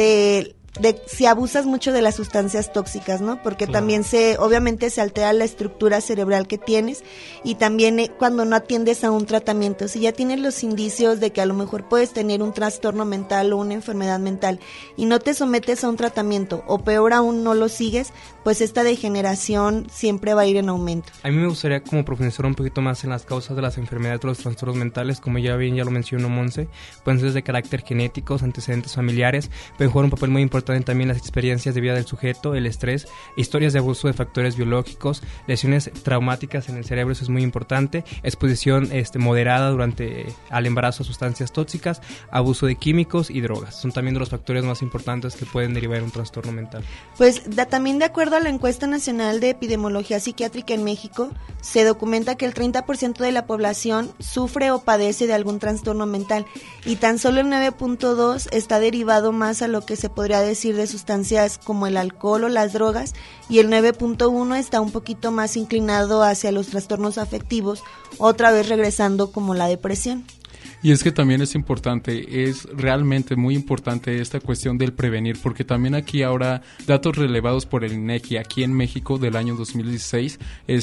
de de si abusas mucho de las sustancias tóxicas, ¿no? Porque claro, también se, obviamente se altera la estructura cerebral que tienes, y también eh, cuando no atiendes a un tratamiento, si ya tienes los indicios de que a lo mejor puedes tener un trastorno mental o una enfermedad mental y no te sometes a un tratamiento, o peor aún no lo sigues, pues esta degeneración siempre va a ir en aumento. A mí me gustaría como profundizar un poquito más en las causas de las enfermedades de los trastornos mentales. Como ya bien ya lo mencionó Monse, pueden ser de carácter genéticos, antecedentes familiares, pueden jugar un papel muy importante importante también las experiencias de vida del sujeto, el estrés, historias de abuso de factores biológicos, lesiones traumáticas en el cerebro, eso es muy importante, exposición este, moderada durante al embarazo a sustancias tóxicas, abuso de químicos y drogas. Son también de los factores más importantes que pueden derivar en un trastorno mental. Pues da, también de acuerdo a la encuesta nacional de epidemiología psiquiátrica en México, se documenta que el treinta por ciento de la población sufre o padece de algún trastorno mental y tan solo el nueve punto dos está derivado más a lo que se podría decir de sustancias como el alcohol o las drogas, y el nueve punto uno está un poquito más inclinado hacia los trastornos afectivos, otra vez regresando como la depresión. Y es que también es importante, es realmente muy importante esta cuestión del prevenir, porque también aquí ahora datos relevados por el INEGI aquí en México del año dos mil dieciséis,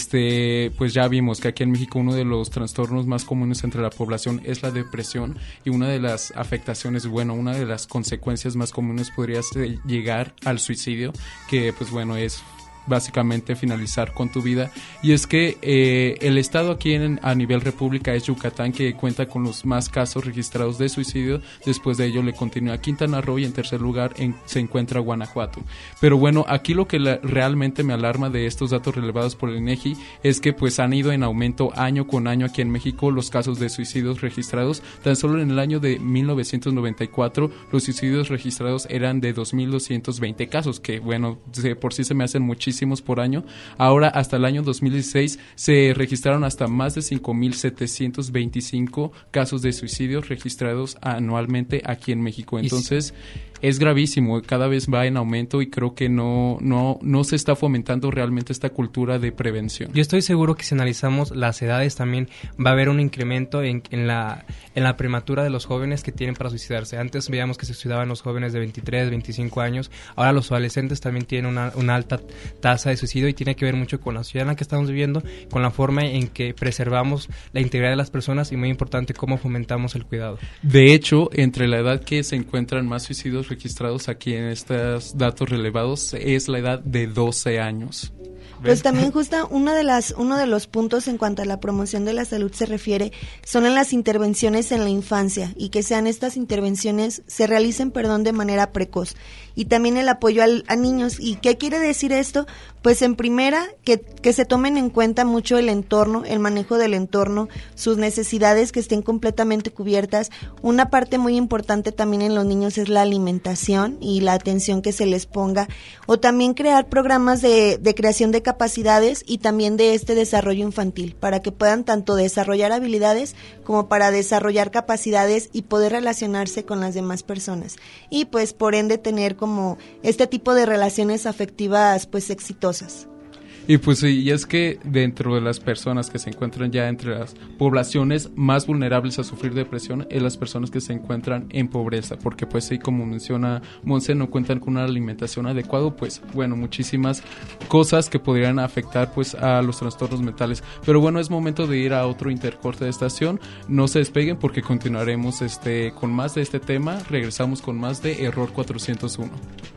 este, pues ya vimos que aquí en México uno de los trastornos más comunes entre la población es la depresión, y una de las afectaciones, bueno, una de las consecuencias más comunes podría ser llegar al suicidio, que pues bueno es básicamente finalizar con tu vida. Y es que eh, el estado aquí en, a nivel república es Yucatán, que cuenta con los más casos registrados de suicidio. Después de ello le continúa Quintana Roo y en tercer lugar en, se encuentra Guanajuato. Pero bueno, aquí lo que la, realmente me alarma de estos datos relevados por el INEGI es que pues han ido en aumento año con año aquí en México los casos de suicidios registrados. Tan solo en el año de mil novecientos noventa y cuatro los suicidios registrados eran de dos mil doscientos veinte casos, que bueno, de por sí se me hacen muchísimos por año. Ahora hasta el año dos mil dieciséis se registraron hasta más de cinco mil setecientos veinticinco casos de suicidios registrados anualmente aquí en México. Entonces es gravísimo, cada vez va en aumento y creo que no, no, no se está fomentando realmente esta cultura de prevención. Yo estoy seguro que si analizamos las edades también va a haber un incremento en, en, la, en la prematura de los jóvenes que tienen para suicidarse. Antes veíamos que se suicidaban los jóvenes de veintitrés, veinticinco años, ahora los adolescentes también tienen una, una alta tasa de suicidio y tiene que ver mucho con la sociedad en la que estamos viviendo, con la forma en que preservamos la integridad de las personas y muy importante cómo fomentamos el cuidado. De hecho, entre la edad que se encuentran más suicidios registrados aquí en estos datos relevados es la edad de doce años. Pues también justo uno de las uno de los puntos en cuanto a la promoción de la salud se refiere son en las intervenciones en la infancia, y que sean estas intervenciones se realicen, perdón, de manera precoz, y también el apoyo al, a niños. ¿Y qué quiere decir esto? Pues en primera que que se tomen en cuenta mucho el entorno, el manejo del entorno, sus necesidades que estén completamente cubiertas. Una parte muy importante también en los niños es la alimentación y la atención que se les ponga, o también crear programas de, de creación de capacidades y también de este desarrollo infantil, para que puedan tanto desarrollar habilidades como para desarrollar capacidades y poder relacionarse con las demás personas, y pues por ende tener como este tipo de relaciones afectivas pues exitosas. Y pues sí, y es que dentro de las personas que se encuentran ya entre las poblaciones más vulnerables a sufrir depresión es las personas que se encuentran en pobreza, porque pues sí, como menciona Monse, no cuentan con una alimentación adecuada, pues bueno, muchísimas cosas que podrían afectar pues a los trastornos mentales. Pero bueno, es momento de ir a otro intercorte de estación. No se despeguen porque continuaremos este con más de este tema. Regresamos con más de Error cuatrocientos uno.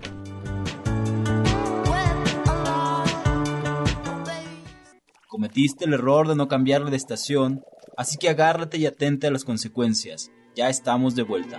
Cometiste el error de no cambiarle de estación, así que agárrate y atente a las consecuencias. Ya estamos de vuelta.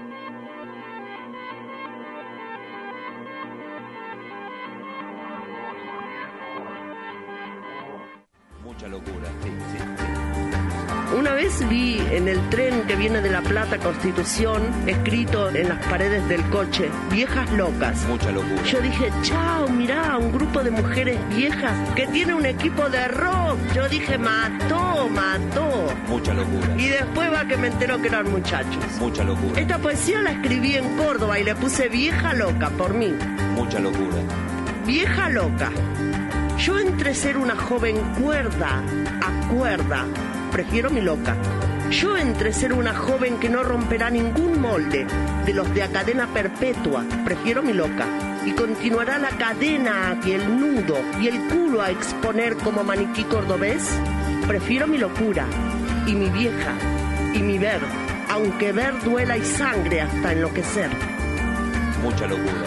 Mucha locura, sí, sí, sí. Una vez vi en el tren que viene de La Plata Constitución, escrito en las paredes del coche, viejas locas. Mucha locura. Yo dije, chao, mirá, un grupo de mujeres viejas que tiene un equipo de rock. Yo dije, mató, mató. Mucha locura. Y después va que me entero que eran muchachos. Mucha locura. Esta poesía la escribí en Córdoba y le puse vieja loca por mí. Mucha locura. Vieja loca. Yo entre ser una joven cuerda a cuerda, prefiero mi loca. Yo entre ser una joven que no romperá ningún molde de los de a cadena perpetua, prefiero mi loca. Y continuará la cadena y el nudo y el culo a exponer como maniquí cordobés, prefiero mi locura y mi vieja y mi ver, aunque ver duela y sangre hasta enloquecer. Mucha locura.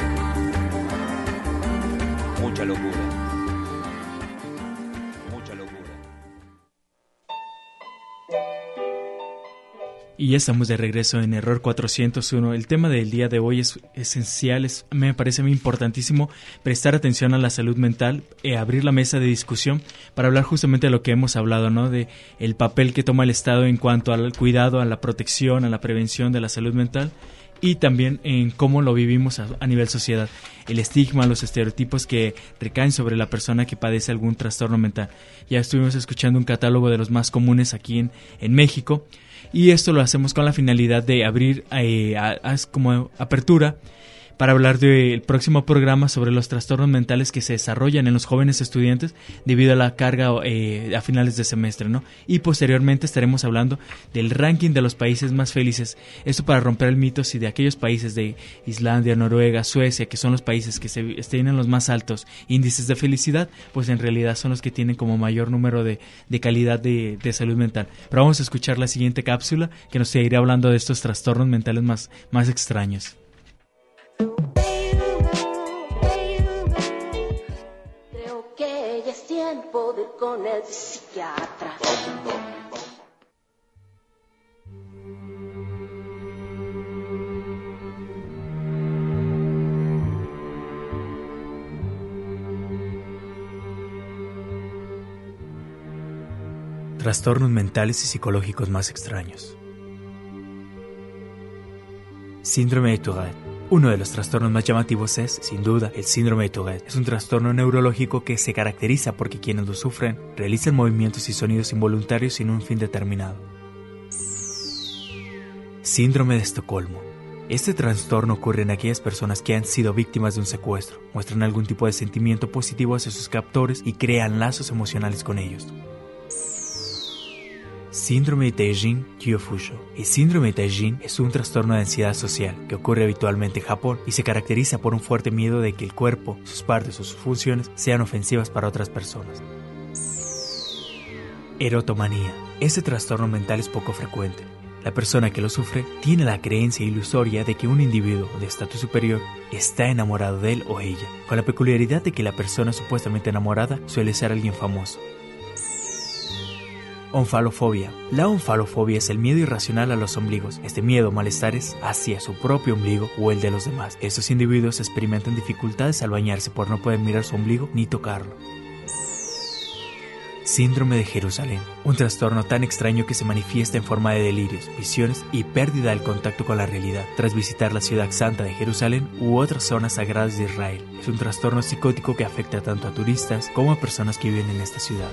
Mucha locura. Y ya estamos de regreso en Error cuatrocientos uno. El tema del día de hoy es esencial, es, me parece muy importantísimo prestar atención a la salud mental, eh, abrir la mesa de discusión para hablar justamente de lo que hemos hablado, ¿no? De el papel que toma el Estado en cuanto al cuidado, a la protección, a la prevención de la salud mental y también en cómo lo vivimos a, a nivel sociedad. El estigma, los estereotipos que recaen sobre la persona que padece algún trastorno mental. Ya estuvimos escuchando un catálogo de los más comunes aquí en, en México. Y esto lo hacemos con la finalidad de abrir eh, a, a, como apertura para hablar del próximo programa sobre los trastornos mentales que se desarrollan en los jóvenes estudiantes debido a la carga eh, a finales de semestre, ¿no? Y posteriormente estaremos hablando del ranking de los países más felices. Esto para romper el mito si de aquellos países de Islandia, Noruega, Suecia, que son los países que se, tienen los más altos índices de felicidad, pues en realidad son los que tienen como mayor número de, de calidad de, de salud mental. Pero vamos a escuchar la siguiente cápsula que nos seguirá hablando de estos trastornos mentales más, más extraños. Creo que ya es tiempo de ir con el psiquiatra. Trastornos mentales y psicológicos más extraños. Síndrome de Tourette. Uno de los trastornos más llamativos es, sin duda, el síndrome de Tourette. Es un trastorno neurológico que se caracteriza porque quienes lo sufren realizan movimientos y sonidos involuntarios sin un fin determinado. Síndrome de Estocolmo. Este trastorno ocurre en aquellas personas que han sido víctimas de un secuestro, muestran algún tipo de sentimiento positivo hacia sus captores y crean lazos emocionales con ellos. Síndrome de Taijin-Kyofushou. El síndrome de Taijin es un trastorno de ansiedad social que ocurre habitualmente en Japón y se caracteriza por un fuerte miedo de que el cuerpo, sus partes o sus funciones sean ofensivas para otras personas. Erotomanía. Este trastorno mental es poco frecuente. La persona que lo sufre tiene la creencia ilusoria de que un individuo de estatus superior está enamorado de él o ella, con la peculiaridad de que la persona supuestamente enamorada suele ser alguien famoso. Onfalofobia. La onfalofobia es el miedo irracional a los ombligos. Este miedo o malestar es hacia su propio ombligo o el de los demás. Estos individuos experimentan dificultades al bañarse por no poder mirar su ombligo ni tocarlo. Síndrome de Jerusalén. Un trastorno tan extraño que se manifiesta en forma de delirios, visiones y pérdida del contacto con la realidad tras visitar la ciudad santa de Jerusalén u otras zonas sagradas de Israel. Es un trastorno psicótico que afecta tanto a turistas como a personas que viven en esta ciudad.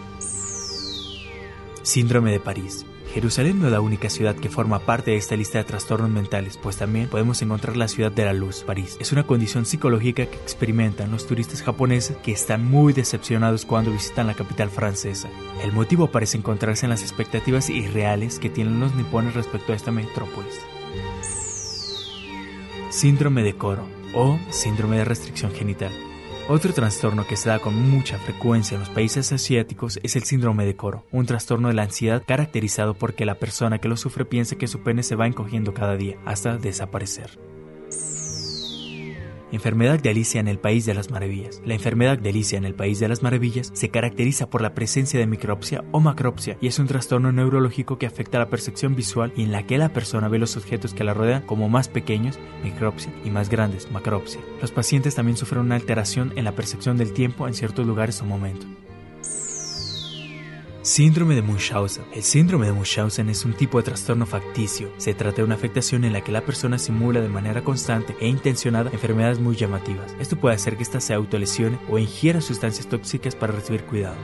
Síndrome de París. Jerusalén no es la única ciudad que forma parte de esta lista de trastornos mentales, pues también podemos encontrar la ciudad de la luz, París. Es una condición psicológica que experimentan los turistas japoneses que están muy decepcionados cuando visitan la capital francesa. El motivo parece encontrarse en las expectativas irreales que tienen los nipones respecto a esta metrópolis. Síndrome de Coro o síndrome de restricción genital. Otro trastorno que se da con mucha frecuencia en los países asiáticos es el síndrome de Coro, un trastorno de la ansiedad caracterizado porque la persona que lo sufre piensa que su pene se va encogiendo cada día, hasta desaparecer. Enfermedad de Alicia en el País de las Maravillas. La enfermedad de Alicia en el País de las Maravillas se caracteriza por la presencia de micropsia o macropsia y es un trastorno neurológico que afecta la percepción visual y en la que la persona ve los objetos que la rodean como más pequeños, micropsia, y más grandes, macropsia. Los pacientes también sufren una alteración en la percepción del tiempo en ciertos lugares o momentos. Síndrome de Munchausen. El síndrome de Munchausen es un tipo de trastorno facticio. Se trata de una afectación en la que la persona simula de manera constante e intencionada enfermedades muy llamativas. Esto puede hacer que ésta se autolesione o ingiera sustancias tóxicas para recibir cuidado.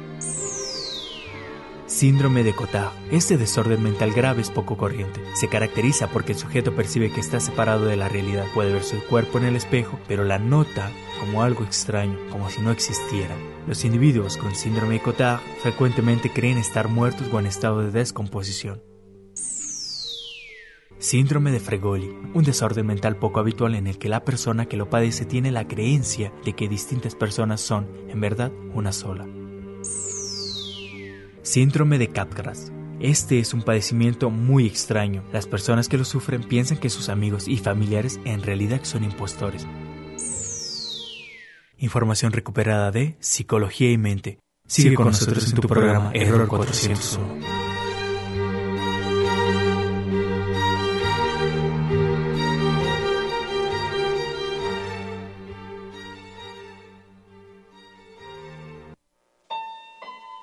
Síndrome de Cotard. Este desorden mental grave es poco corriente. Se caracteriza porque el sujeto percibe que está separado de la realidad. Puede ver su cuerpo en el espejo, pero la nota como algo extraño, como si no existiera. Los individuos con síndrome de Cotard frecuentemente creen estar muertos o en estado de descomposición. Síndrome de Fregoli, un desorden mental poco habitual en el que la persona que lo padece tiene la creencia de que distintas personas son, en verdad, una sola. Síndrome de Capgras. Este es un padecimiento muy extraño. Las personas que lo sufren piensan que sus amigos y familiares en realidad son impostores. Información recuperada de Psicología y Mente. Sigue con nosotros en tu programa Error cuatrocientos uno.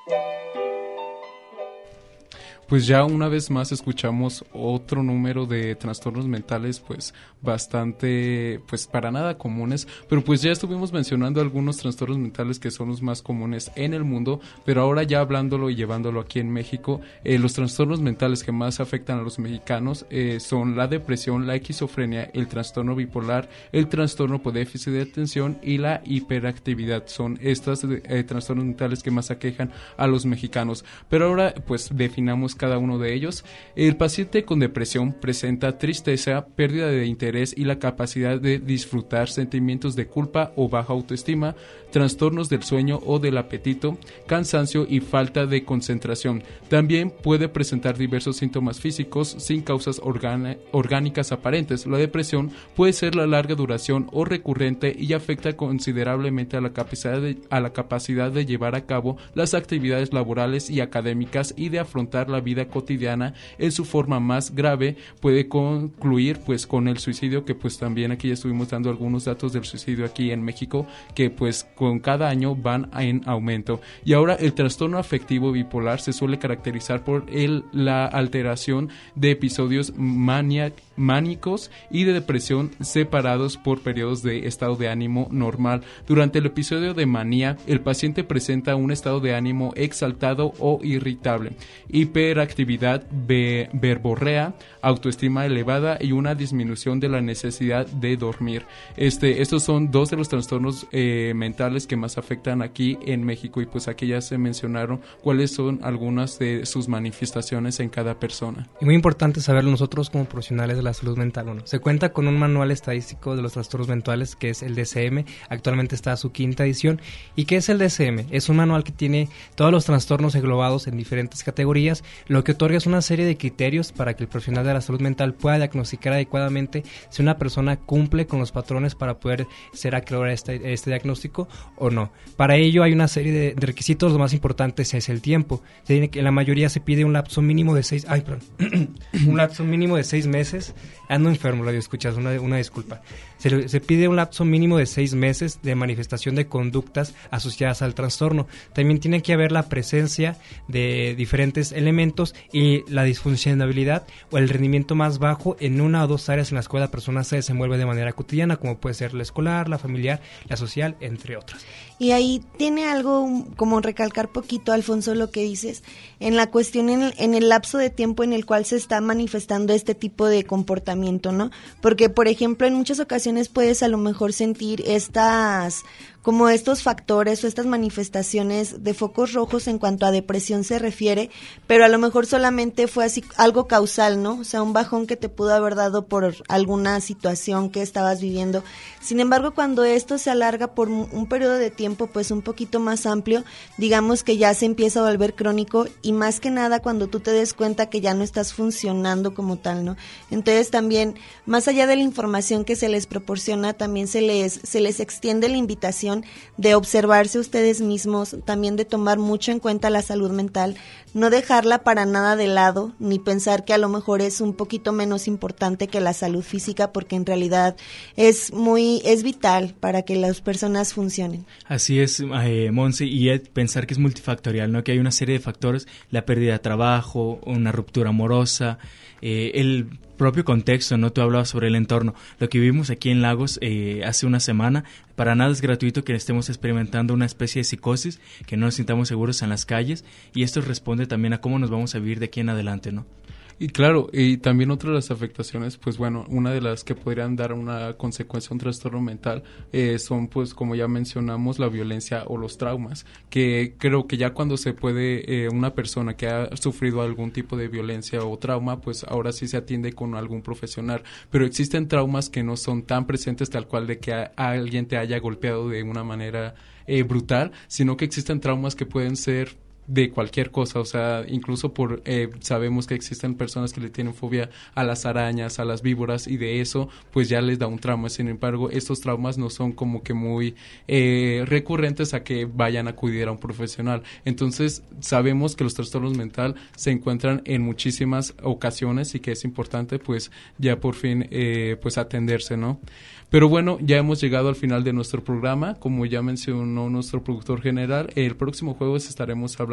Pues ya una vez más escuchamos otro número de trastornos mentales pues bastante, pues para nada comunes, pero pues ya estuvimos mencionando algunos trastornos mentales que son los más comunes en el mundo, pero ahora ya hablándolo y llevándolo aquí en México, eh, los trastornos mentales que más afectan a los mexicanos eh, son la depresión, la esquizofrenia, el trastorno bipolar, el trastorno por déficit de atención y la hiperactividad. Son estos eh, trastornos mentales que más aquejan a los mexicanos. Pero ahora pues definamos cada uno de ellos. El paciente con depresión presenta tristeza, pérdida de interés y la capacidad de disfrutar, sentimientos de culpa o baja autoestima, trastornos del sueño o del apetito, cansancio y falta de concentración. También puede presentar diversos síntomas físicos sin causas orgána- orgánicas aparentes. La depresión puede ser de larga duración o recurrente y afecta considerablemente a la capacidad de, a la capacidad de llevar a cabo las actividades laborales y académicas y de afrontar la vida cotidiana. En su forma más grave puede concluir pues con el suicidio, que pues también aquí ya estuvimos dando algunos datos del suicidio aquí en México, que pues con cada año van en aumento. Y ahora el trastorno afectivo bipolar se suele caracterizar por el, la alteración de episodios mania, mánicos y de depresión separados por periodos de estado de ánimo normal. Durante el episodio de manía, el paciente presenta un estado de ánimo exaltado o irritable, hiperactividad be- verborrea, autoestima elevada y una disminución de la necesidad de dormir. Este, estos son dos de los trastornos eh, mentales que más afectan aquí en México, y pues aquí ya se mencionaron cuáles son algunas de sus manifestaciones en cada persona. Y muy importante saberlo nosotros como profesionales de la salud mental, ¿no? Se cuenta con un manual estadístico de los trastornos mentales que es el D S M, actualmente está a su quinta edición. ¿Y qué es el D S M? Es un manual que tiene todos los trastornos englobados en diferentes categorías, lo que otorga es una serie de criterios para que el profesional de la salud mental pueda diagnosticar adecuadamente si una persona cumple con los patrones para poder ser acreedor a este, este diagnóstico o no. Para ello hay una serie de, de requisitos, lo más importante es el tiempo. Tiene que, en la mayoría se pide un lapso mínimo de seis, ay, perdón, un lapso mínimo de seis meses. Ando enfermo, radio escuchas, una, una disculpa. Se, se pide un lapso mínimo de seis meses de manifestación de conductas asociadas al trastorno. También tiene que haber la presencia de diferentes elementos y la disfuncionalidad o el rendimiento más bajo en una o dos áreas en las cuales la persona se desenvuelve de manera cotidiana, como puede ser la escolar, la familiar, la social, entre otras. Y ahí tiene algo como recalcar poquito, Alfonso, lo que dices, en la cuestión, en el, en el lapso de tiempo en el cual se está manifestando este tipo de comportamiento, ¿no? Porque, por ejemplo, en muchas ocasiones puedes a lo mejor sentir estas, como estos factores o estas manifestaciones de focos rojos en cuanto a depresión se refiere, pero a lo mejor solamente fue así algo causal, ¿no? O sea, un bajón que te pudo haber dado por alguna situación que estabas viviendo. Sin embargo, cuando esto se alarga por un periodo de tiempo pues un poquito más amplio, digamos que ya se empieza a volver crónico, y más que nada cuando tú te des cuenta que ya no estás funcionando como tal, ¿no? Entonces también, más allá de la información que se les proporciona, también se les, se les extiende la invitación de observarse ustedes mismos, también de tomar mucho en cuenta la salud mental, no dejarla para nada de lado, ni pensar que a lo mejor es un poquito menos importante que la salud física, porque en realidad es muy, es vital para que las personas funcionen. Así es, eh, Monse, y Ed, pensar que es multifactorial, ¿no? Que hay una serie de factores, la pérdida de trabajo, una ruptura amorosa, eh, el propio contexto, ¿no? Tú hablabas sobre el entorno. Lo que vivimos aquí en Lagos eh, hace una semana, para nada es gratuito que estemos experimentando una especie de psicosis, que no nos sintamos seguros en las calles, y esto responde también a cómo nos vamos a vivir de aquí en adelante, ¿no? Y claro, y también otra de las afectaciones, pues bueno, una de las que podrían dar una consecuencia a un trastorno mental eh, son, pues como ya mencionamos, la violencia o los traumas, que creo que ya cuando se puede, eh, una persona que ha sufrido algún tipo de violencia o trauma, pues ahora sí se atiende con algún profesional, pero existen traumas que no son tan presentes tal cual de que a, a alguien te haya golpeado de una manera eh, brutal, sino que existen traumas que pueden ser de cualquier cosa, o sea, incluso por eh, sabemos que existen personas que le tienen fobia a las arañas, a las víboras, y de eso pues ya les da un trauma. Sin embargo, estos traumas no son como que muy eh, recurrentes a que vayan a acudir a un profesional. Entonces sabemos que los trastornos mentales se encuentran en muchísimas ocasiones y que es importante pues ya por fin eh, pues atenderse, ¿no? Pero bueno, ya hemos llegado al final de nuestro programa. Como ya mencionó nuestro productor general, el próximo jueves estaremos hablando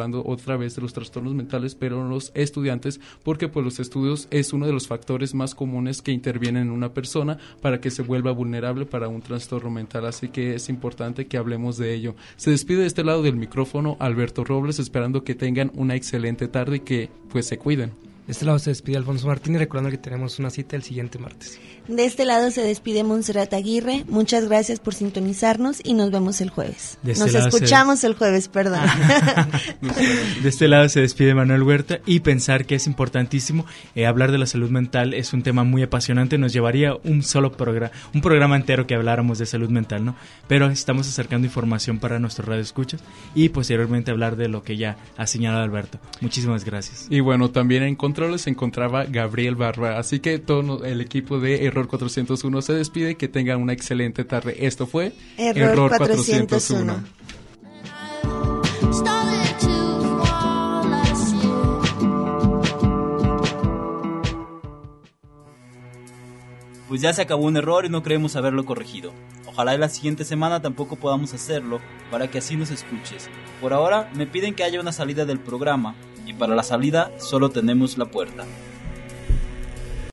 hablando otra vez de los trastornos mentales, pero en los estudiantes, porque pues los estudios es uno de los factores más comunes que intervienen en una persona para que se vuelva vulnerable para un trastorno mental, así que es importante que hablemos de ello. Se despide de este lado del micrófono Alberto Robles, esperando que tengan una excelente tarde y que pues se cuiden. De este lado se despide Alfonso Martín y recordando que tenemos una cita el siguiente martes. De este lado se despide Montserrat Aguirre. Muchas gracias por sintonizarnos y nos vemos el jueves. De este nos escuchamos se... el jueves, perdón. De este lado se despide Manuel Huerta y pensar que es importantísimo eh, hablar de la salud mental es un tema muy apasionante. Nos llevaría un solo programa, un programa entero que habláramos de salud mental, ¿no? Pero estamos acercando información para nuestros radioescuchas y posteriormente hablar de lo que ya ha señalado Alberto. Muchísimas gracias. Y bueno, también en controles se encontraba Gabriel Barba, así que todo el equipo de Error cuatrocientos uno se despide, que tengan una excelente tarde. Esto fue Error, Error cuatrocientos uno. Pues ya se acabó un error y no creemos haberlo corregido. Ojalá en la siguiente semana tampoco podamos hacerlo para que así nos escuches. Por ahora me piden que haya una salida del programa y para la salida solo tenemos la puerta.